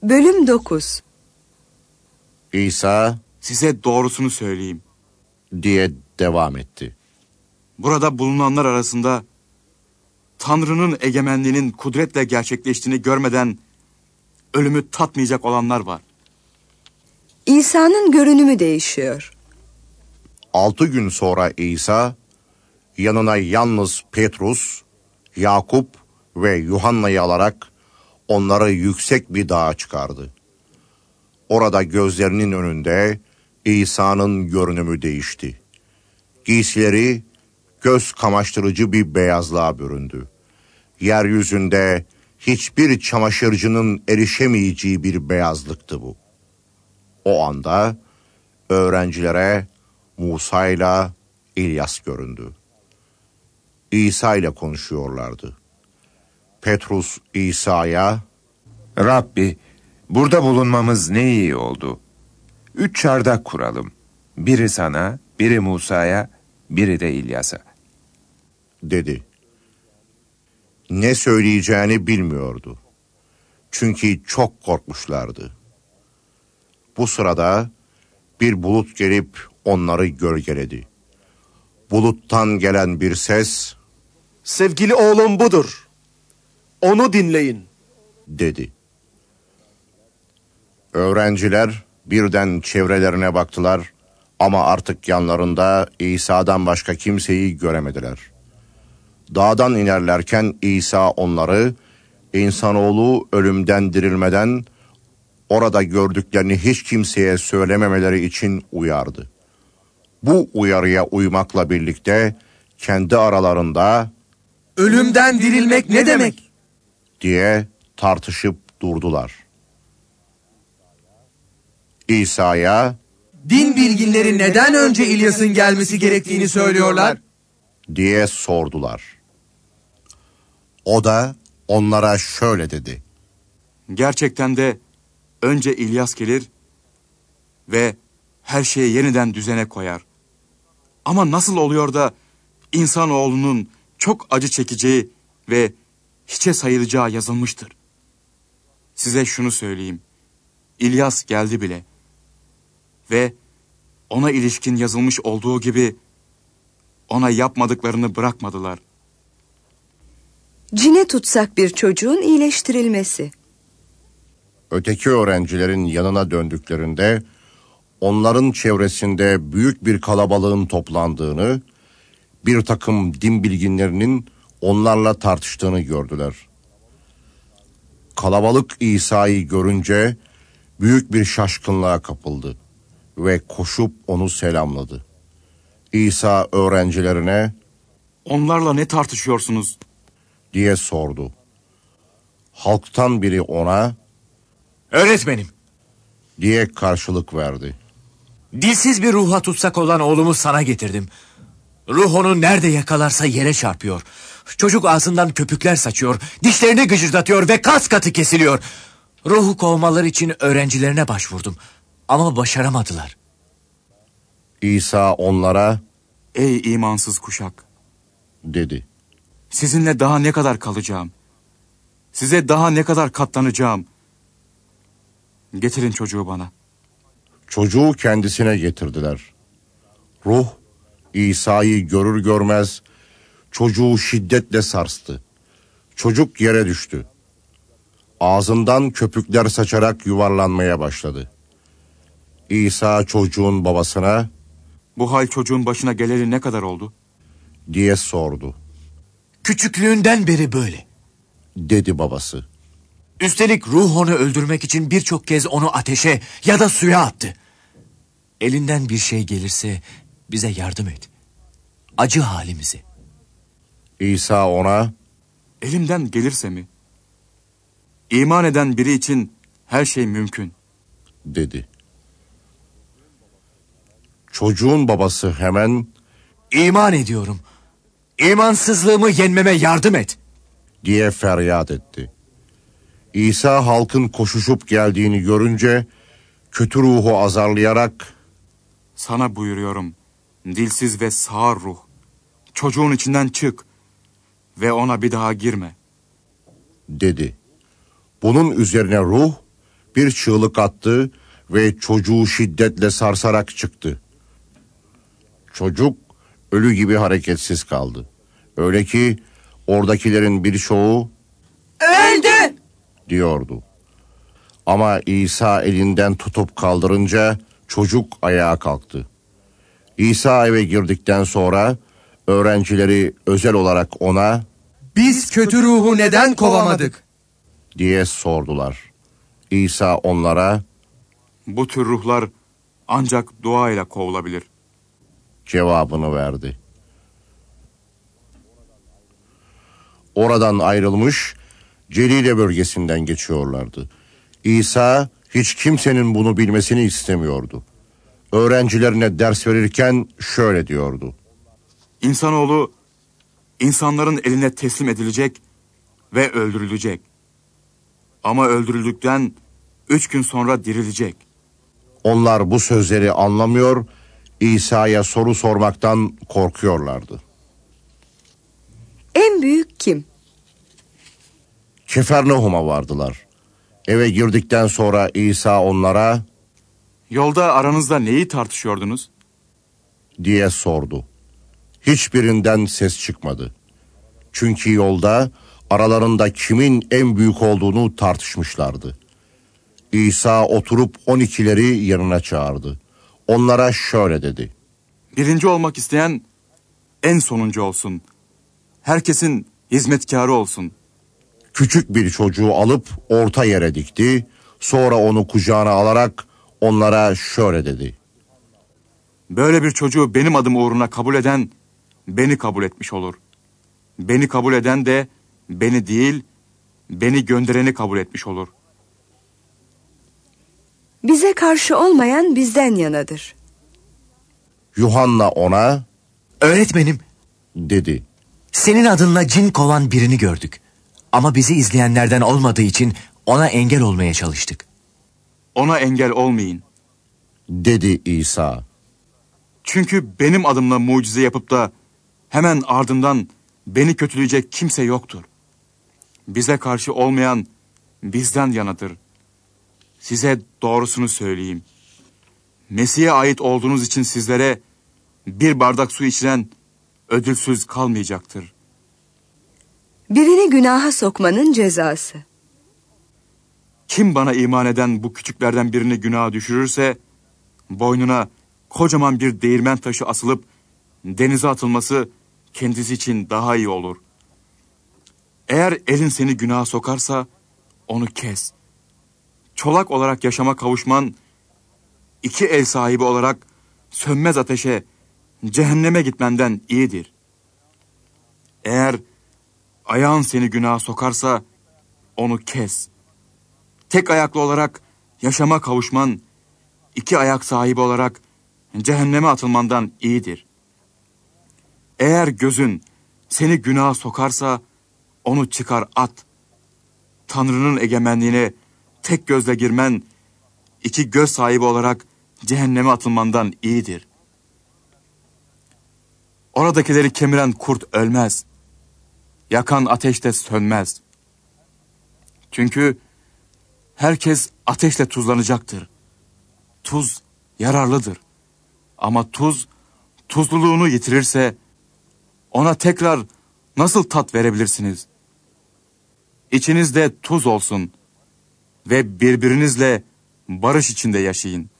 Bölüm 9. İsa, size doğrusunu söyleyeyim diye devam etti. Burada bulunanlar arasında Tanrı'nın egemenliğinin kudretle gerçekleştiğini görmeden ölümü tatmayacak olanlar var. İsa'nın görünümü değişiyor. 6 gün sonra İsa, yanına yalnız Petrus, Yakup ve Yuhanna'yı alarak onları yüksek bir dağa çıkardı. Orada gözlerinin önünde İsa'nın görünümü değişti. Giysileri göz kamaştırıcı bir beyazlığa büründü. Yeryüzünde hiçbir çamaşırcının erişemeyeceği bir beyazlıktı bu. O anda öğrencilere Musa ile İlyas göründü. İsa ile konuşuyorlardı. Petrus İsa'ya, Rabbi, burada bulunmamız ne iyi oldu. 3 çardak kuralım. Biri sana, biri Musa'ya, biri de İlyas'a, dedi. Ne söyleyeceğini bilmiyordu. Çünkü çok korkmuşlardı. Bu sırada bir bulut gelip onları gölgeledi. Buluttan gelen bir ses, "Sevgili oğlum budur. Onu dinleyin," dedi. Öğrenciler birden çevrelerine baktılar ama artık yanlarında İsa'dan başka kimseyi göremediler. Dağdan inerlerken İsa onları, insanoğlu ölümden dirilmeden orada gördüklerini hiç kimseye söylememeleri için uyardı. Bu uyarıya uymakla birlikte kendi aralarında "Ölümden dirilmek ne demek?" diye tartışıp durdular. İsa'ya, "Din bilginleri neden önce İlyas'ın gelmesi gerektiğini söylüyorlar?" diye sordular. O da onlara şöyle dedi. Gerçekten de önce İlyas gelir ve her şeyi yeniden düzene koyar. Ama nasıl oluyor da insanoğlunun çok acı çekeceği ve hiçe sayılacağı yazılmıştır. Size şunu söyleyeyim. İlyas geldi bile ve ona ilişkin yazılmış olduğu gibi ona yapmadıklarını bırakmadılar. Cine tutsak bir çocuğun iyileştirilmesi. Öteki öğrencilerin yanına döndüklerinde onların çevresinde büyük bir kalabalığın toplandığını, bir takım din bilginlerinin onlarla tartıştığını gördüler. Kalabalık İsa'yı görünce büyük bir şaşkınlığa kapıldı ve koşup onu selamladı. İsa öğrencilerine, "Onlarla ne tartışıyorsunuz?" diye sordu. Halktan biri ona, "Öğretmenim," diye karşılık verdi. "dilsiz bir ruha tutsak olan oğlumu sana getirdim. Ruh onu nerede yakalarsa yere çarpıyor. Çocuk ağzından köpükler saçıyor, dişlerini gıcırdatıyor ve kas katı kesiliyor. Ruhu kovmaları için öğrencilerine başvurdum ama başaramadılar." İsa onlara, "Ey imansız kuşak! dedi. Sizinle daha ne kadar kalacağım? Size daha ne kadar katlanacağım? Getirin çocuğu bana." Çocuğu kendisine getirdiler. Ruh, İsa'yı görür görmez çocuğu şiddetle sarstı. Çocuk yere düştü. Ağzından köpükler saçarak yuvarlanmaya başladı. İsa çocuğun babasına, "Bu hal çocuğun başına geleli ne kadar oldu?" diye sordu. "Küçüklüğünden beri böyle," dedi babası. "Üstelik ruh onu öldürmek için birçok kez onu ateşe ya da suya attı. Elinden bir şey gelirse bize yardım et. Acı halimizi." İsa ona, "Elimden gelirse mi? İman eden biri için her şey mümkün." dedi. Çocuğun babası hemen, "İman ediyorum. İmansızlığımı yenmeme yardım et," diye feryat etti. İsa halkın koşuşup geldiğini görünce kötü ruhu azarlayarak, "Sana buyuruyorum, dilsiz ve sağır ruh, çocuğun içinden çık ve ona bir daha girme," dedi. Bunun üzerine ruh bir çığlık attı ve çocuğu şiddetle sarsarak çıktı. Çocuk ölü gibi hareketsiz kaldı. Öyle ki oradakilerin birçoğu Öldü! diyordu. Ama İsa elinden tutup kaldırınca çocuk ayağa kalktı. İsa eve girdikten sonra öğrencileri özel olarak ona Biz kötü ruhu neden kovamadık? diye sordular. İsa onlara Bu tür ruhlar ancak duayla kovulabilir. cevabını verdi. Oradan ayrılmış Celile bölgesinden geçiyorlardı. İsa hiç kimsenin bunu bilmesini istemiyordu. Öğrencilerine ders verirken şöyle diyordu. İnsanoğlu insanların eline teslim edilecek ve öldürülecek. Ama öldürüldükten 3 gün sonra dirilecek. Onlar bu sözleri anlamıyor, İsa'ya soru sormaktan korkuyorlardı. En büyük kim? Kefernaum'a vardılar. Eve girdikten sonra İsa onlara Yolda aranızda neyi tartışıyordunuz? diye sordu. Hiçbirinden ses çıkmadı. Çünkü yolda aralarında kimin en büyük olduğunu tartışmışlardı. İsa oturup 12'leri yanına çağırdı. Onlara şöyle dedi. Birinci olmak isteyen en sonuncu olsun. Herkesin hizmetkarı olsun. Küçük bir çocuğu alıp orta yere dikti. Sonra onu kucağına alarak onlara şöyle dedi. Böyle bir çocuğu benim adım uğruna kabul eden beni kabul etmiş olur. Beni kabul eden de beni değil, beni göndereni kabul etmiş olur. Bize karşı olmayan bizden yanadır. Yuhanna ona Öğretmenim, dedi. senin adınla cin kovan birini gördük. Ama bizi izleyenlerden olmadığı için ona engel olmaya çalıştık. Ona engel olmayın. Dedi İsa. Çünkü benim adımla mucize yapıp da hemen ardından beni kötüleyecek kimse yoktur. Bize karşı olmayan bizden yanadır. Size doğrusunu söyleyeyim. Mesih'e ait olduğunuz için sizlere bir bardak su içiren ödülsüz kalmayacaktır. Birini günaha sokmanın cezası. Kim bana iman eden bu küçüklerden birini günaha düşürürse, boynuna kocaman bir değirmen taşı asılıp denize atılması kendisi için daha iyi olur. Eğer elin seni günaha sokarsa onu kes. Çolak olarak yaşama kavuşman, 2 el sahibi olarak sönmez ateşe, cehenneme gitmenden iyidir. Eğer ayağın seni günaha sokarsa onu kes. Tek ayaklı olarak yaşama kavuşman, 2 ayak sahibi olarak cehenneme atılmandan iyidir. Eğer gözün seni günaha sokarsa onu çıkar at. Tanrı'nın egemenliğine tek gözle girmen, 2 göz sahibi olarak cehenneme atılmandan iyidir. Oradakileri kemiren kurt ölmez. Yakan ateş de sönmez. Çünkü herkes ateşle tuzlanacaktır. Tuz yararlıdır. Ama tuz, tuzluluğunu yitirirse ona tekrar nasıl tat verebilirsiniz? İçinizde tuz olsun ve birbirinizle barış içinde yaşayın.